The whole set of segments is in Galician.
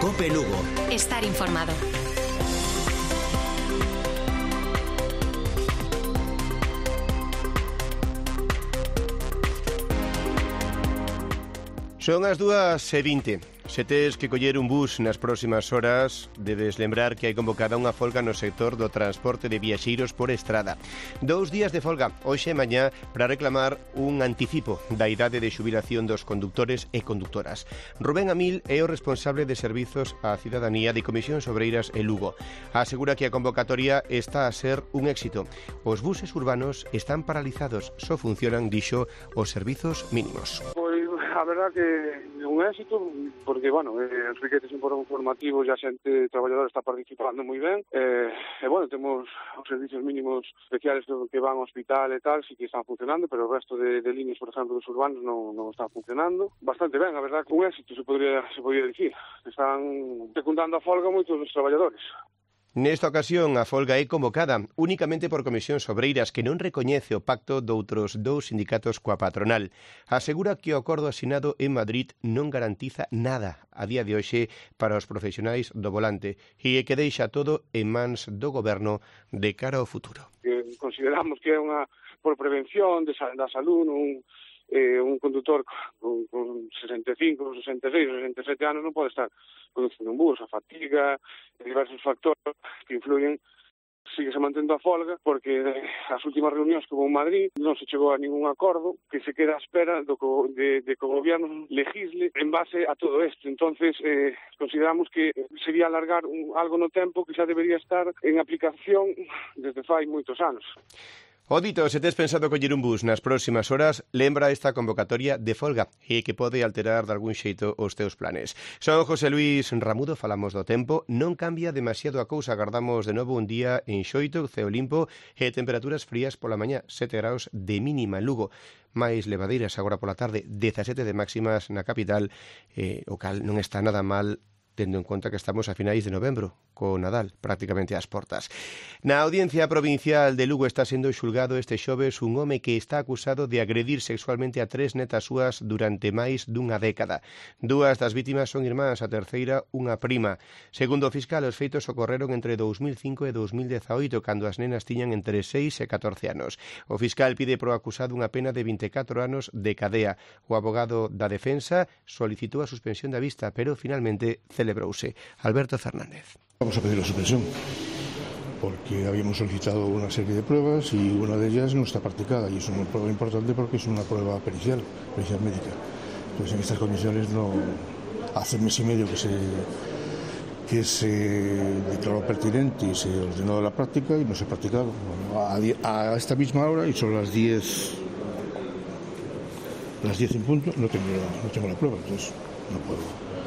COPE Lugo. Estar informado. Son as 2:20. Se tes que coller un bus nas próximas horas, debes lembrar que hai convocada unha folga no sector do transporte de viaxeiros por estrada. 2 días de folga, hoxe e mañá, para reclamar un anticipo da idade de xubilación dos conductores e conductoras. Rubén Amil é o responsable de Servizos á Cidadanía de Comisións Obreiras e Lugo. Asegura que a convocatoria está a ser un éxito. Os buses urbanos están paralizados, só funcionan, dixo, os servizos mínimos. A verdad que é un éxito, porque, bueno, os piquetes informativos e a xente traballadora está participando moi ben, bueno, temos os servicios mínimos especiales que van ao hospital e tal, sí que están funcionando, pero o resto de líneas, por exemplo, dos urbanos non están funcionando. Bastante ben, a verdad que un éxito, se podría dicir. Están secundando a folga moitos dos traballadores. Nesta ocasión, a folga é convocada únicamente por comisións obreiras que non recoñece o pacto doutros dous sindicatos coa patronal. Asegura que o acordo asinado en Madrid non garantiza nada a día de hoxe para os profesionais do volante e que deixa todo en mans do goberno de cara ao futuro. Consideramos que é unha por prevención da salud, un condutor con 65, 66, 67 anos non pode estar conducindo un bus. A fatiga, diversos factores que influyen. Sigue se mantendo a folga porque as últimas reunións que houve en Madrid non se chegou a ningún acordo, que se queda a espera de que o goberno legisle en base a todo isto. Entonces, consideramos que sería alargar algo no tempo que xa debería estar en aplicación desde fai moitos anos. O dito, se tes pensado coller un bus nas próximas horas, lembra esta convocatoria de folga e que pode alterar de algún xeito os teus planes. Son José Luis Ramudo, falamos do tempo, non cambia demasiado a cousa, agardamos de novo un día en xoito, ceo limpo e temperaturas frías pola mañá, 7 graus de mínima en Lugo. máis levadeiras agora pola tarde, 17 de máximas na capital, o cal non está nada mal tendo en conta que estamos a finais de novembro, co Nadal prácticamente ás portas. Na Audiencia Provincial de Lugo está sendo xulgado este xoves un home que está acusado de agredir sexualmente a 3 netas súas durante máis dunha década. 2 das vítimas son irmáns, a terceira unha prima. Segundo o fiscal, os feitos ocorreron entre 2005 e 2018, cando as nenas tiñan entre 6 e 14 anos. O fiscal pide pro acusado unha pena de 24 anos de cadea. O abogado da defensa solicitou a suspensión da vista, pero finalmente celebrouse. Alberto Fernández. Vamos a pedir la suspensión porque habíamos solicitado una serie de pruebas y una de ellas no está practicada, y es una prueba importante porque es una prueba pericial médica. Entonces, en estas condiciones, no, hace mes y medio que se declaró pertinente y se ordenó la práctica y no se ha practicado. Bueno, a esta misma hora, y son las 10 en punto, no tengo la prueba, entonces no puedo.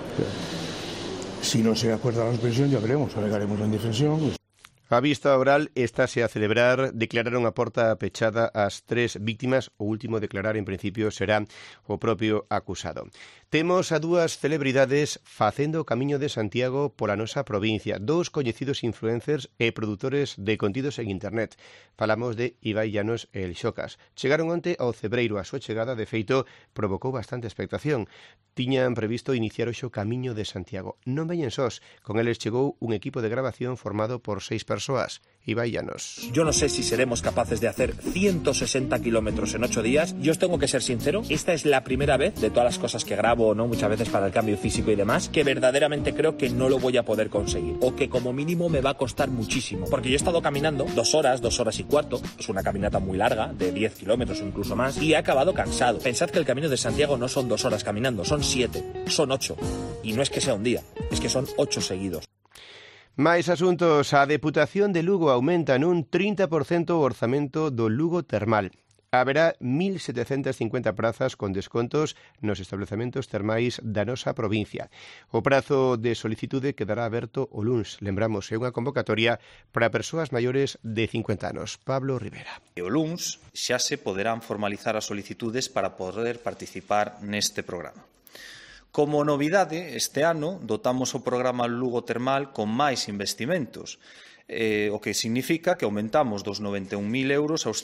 Si no se acuerda la suspensión, ya veremos, alegaremos la indefensión. A vista oral estáse a celebrar, declararon a porta pechada as 3 víctimas, o último a declarar en principio será o propio acusado. Temos a 2 celebridades facendo o camiño de Santiago pola nosa provincia, 2 coñecidos influencers e produtores de contidos en internet. Falamos de Ibai Llanos e El Xocas. Chegaron onte ao Cebreiro, a súa chegada de feito provocou bastante expectación. Tiñan previsto iniciar hoxe o camiño de Santiago. Non veñen sós, con eles chegou un equipo de grabación formado por 6 persoas. Ibai Llanos. Yo no sé si seremos capaces de hacer 160 kilómetros en 8 días. Yo os tengo que ser sincero, esta es la primera vez de todas las cosas que grabo, ¿no?, muchas veces para el cambio físico y demás, que verdaderamente creo que no lo voy a poder conseguir, o que como mínimo me va a costar muchísimo. Porque yo he estado caminando 2 horas, 2 horas y cuarto, es una caminata muy larga, de 10 kilómetros o incluso más, y he acabado cansado. Pensad que el Camino de Santiago no son 2 horas caminando, son 7, son 8. Y no es que sea un día, es que son 8 seguidos. Máis asuntos. A Deputación de Lugo aumenta nun 30% o orzamento do Lugo Termal. Haberá 1.750 prazas con descontos nos establecementos termais da nosa provincia. O prazo de solicitude quedará aberto o luns. Lembramos, é unha convocatoria para persoas maiores de 50 anos. Pablo Rivera. O luns xa se poderán formalizar as solicitudes para poder participar neste programa. Como novidade, este ano dotamos o programa Lugo Termal con máis investimentos. o que significa que aumentamos dos 91.000 euros aos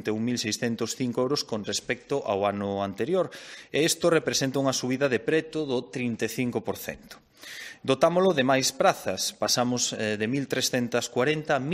121.605 euros con respecto ao ano anterior. E isto representa unha subida de preto do 35%. Dotámolo de máis prazas, pasamos de 1.340 a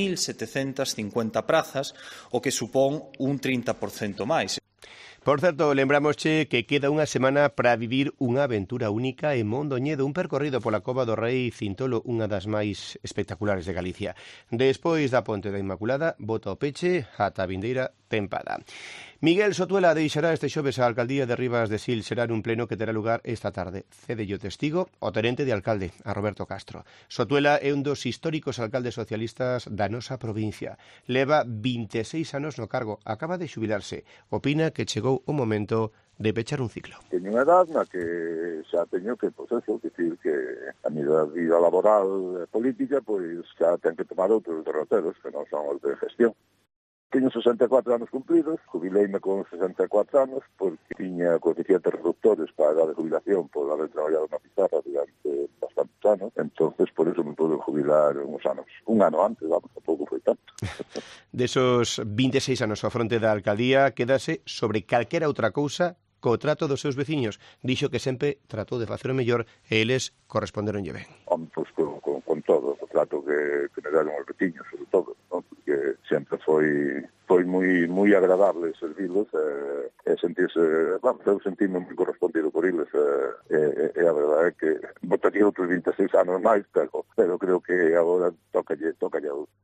1.750 prazas, o que supón un 30% máis. Por certo, lembramosche que queda unha semana para vivir unha aventura única en Mondoñedo, un percorrido pola Cova do Rei Cintolo, unha das máis espectaculares de Galicia. Despois da Ponte da Inmaculada, bota o peche ata a vindeira tempada. Miguel Sotuela deixará este xoves a Alcaldía de Rivas de Sil. Será nun pleno que terá lugar esta tarde. Cédelle o testigo o tenente de alcalde, a Roberto Castro. Sotuela é un dos históricos alcaldes socialistas da nosa provincia. Leva 26 anos no cargo. Acaba de xubilarse. Opina que chegou o momento de pechar un ciclo. Teño unha edad na que xa teño que, pois eso, decir que a miña vida laboral e política, pois xa ten que tomar outros derroteros que non son os de gestión. Teño 64 anos cumpridos, jubileime con 64 anos porque tiña coeficientes reductores para a edad de jubilación por haber traballado na pizarra durante bastantes anos, entonces por eso me pude jubilar uns anos, un ano antes, vamos, tampouco foi tanto. Desos 26 anos ao fronte da alcaldía, quedase sobre calquera outra cousa co trato dos seus veciños. Dixo que sempre tratou de facer o mellor e eles corresponderonlle ben. Pois con todo, o trato que me deron os veciños, sobre todo, ¿no? Porque sempre foi moi agradable servirlos e sentirse, vamos, eu sentime moi correspondido por eles e a verdade é que botaría outros 26 anos máis, pero creo que agora tocalle a outro.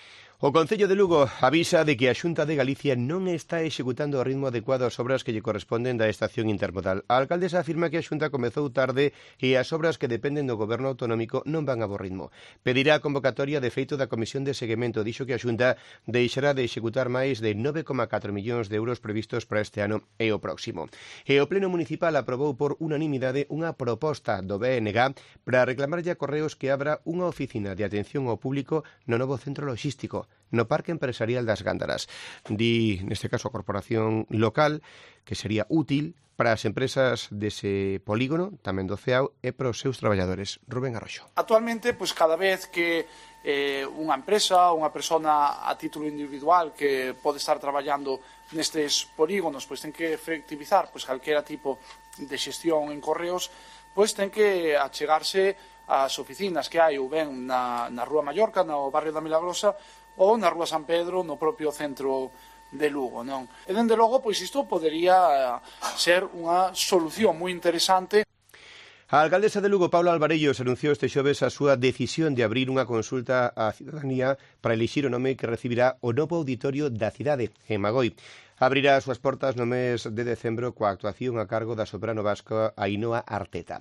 O Concello de Lugo avisa de que a Xunta de Galicia non está executando o ritmo adecuado as obras que lle corresponden da estación intermodal. A alcaldesa afirma que a Xunta comezou tarde e as obras que dependen do goberno autonómico non van a bo ritmo. Pedirá a convocatoria de feito da Comisión de Seguimento. Dixo que a Xunta deixará de executar máis de 9,4 millóns de euros previstos para este ano e o próximo. E o Pleno Municipal aprobou por unanimidade unha proposta do BNG para reclamarlle a Correos que abra unha oficina de atención ao público no novo centro logístico, no Parque Empresarial das Gándaras. Di, neste caso, a corporación local, que sería útil para as empresas dese polígono, tamén do CEAO, e para os seus traballadores. Rubén Arroxo. Actualmente, pois cada vez que unha empresa, unha persona a título individual que pode estar traballando nestes polígonos, pois ten que efectivizar pois calquera tipo de xestión en Correos, pois ten que achegarse ás oficinas que hai ou ben na Rúa Mallorca, no barrio da Milagrosa, ou na Rúa San Pedro, no propio centro de Lugo, non? E, dende logo, pois isto podería ser unha solución moi interesante. A alcaldesa de Lugo, Paula Alvarellos, anunciou este xoves a súa decisión de abrir unha consulta á cidadanía para elixir o nome que recibirá o novo auditorio da cidade, en Magoi. Abrirá as súas portas no mes de decembro coa actuación a cargo da soprano vasca Ainhoa Arteta.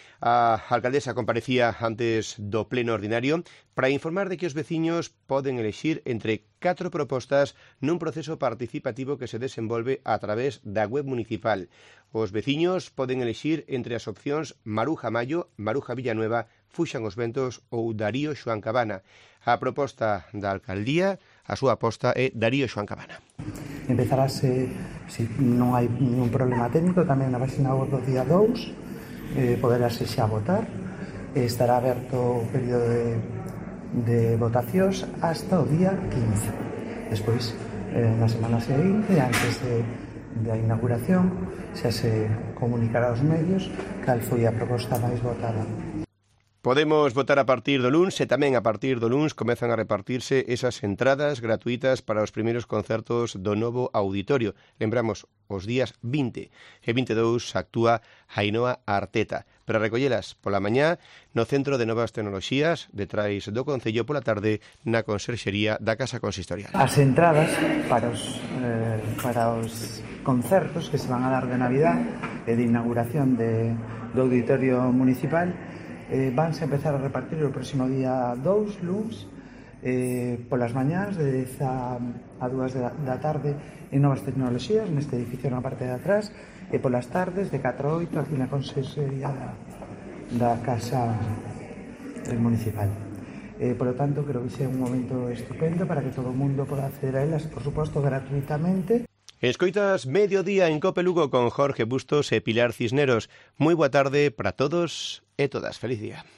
A alcaldesa comparecía antes do pleno ordinario para informar de que os veciños poden elexir entre 4 propostas nun proceso participativo que se desenvolve a través da web municipal. Os veciños poden elexir entre as opcións Maruja Mayo, Maruja Villanueva, Fuxan os Ventos ou Darío Xoán Cabana. A proposta da alcaldía, a súa aposta é Darío Xoán Cabana. Empezarase, se non hai ningún problema técnico, tamén na página web do día 2, poderase xa votar. Estará aberto o período de votacións hasta o día 15. Despois, na semana seguinte, antes da inauguración, xa se comunicará aos medios cal foi a proposta máis votada. Podemos votar a partir do luns e tamén a partir do luns comezan a repartirse esas entradas gratuitas para os primeiros concertos do novo auditorio. Lembramos, os días 20 e 22 actúa Ainhoa Arteta. Para recollelas pola mañá no Centro de Novas Tecnoloxías, detrás do Concello, pola tarde na Conserxería da Casa Consistorial. As entradas para os concertos que se van a dar de Navidad e de inauguración do Auditorio Municipal vanse a empezar a repartir o próximo día 2, luns, polas mañás de 10 a 2 da tarde en Novas Tecnoloxías, neste edificio na parte de atrás, e polas tardes de 4 a 8 aquí na Consellería da Casa Municipal. Por lo tanto, creo que é un momento estupendo para que todo o mundo poda acceder a elas, por suposto, gratuitamente. Escoitas Mediodía en Cope Lugo con Jorge Bustos e Pilar Cisneros. Moi boa tarde para todos e todas. Feliz día.